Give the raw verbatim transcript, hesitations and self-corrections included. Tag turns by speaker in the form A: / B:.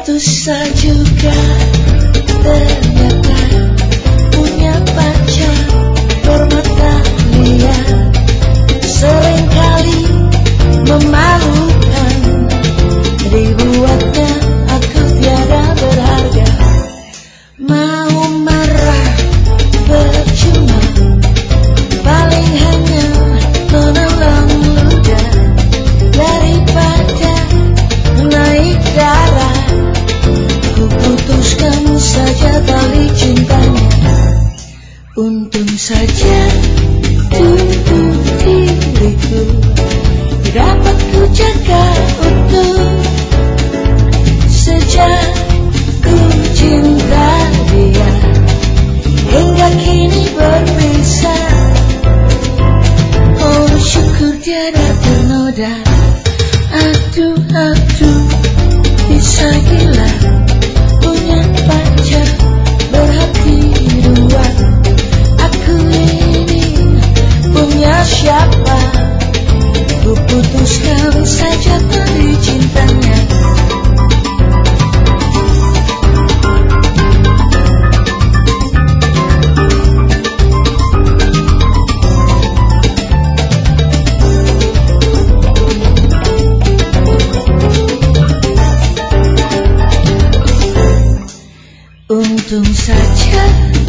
A: Tusa juga ternyata punya pacar bermata liar, seringkali memalukan. Dibuatnya aku tiada berharga. Mau marah percuma, paling hanya menelan ludah. Daripada naik darah, ku putuskan saja tali cintanya. Untung saja tubuh diriku dapat ku jaga utuh. Sejak ku cinta dia hingga kini berpisah. Oh syukur tiada ternoda. Aduh aduh bisa gila punya pacar berhati dua. Aku ini punya siapa? Ku putuskan saja tali cintanya. Untung saja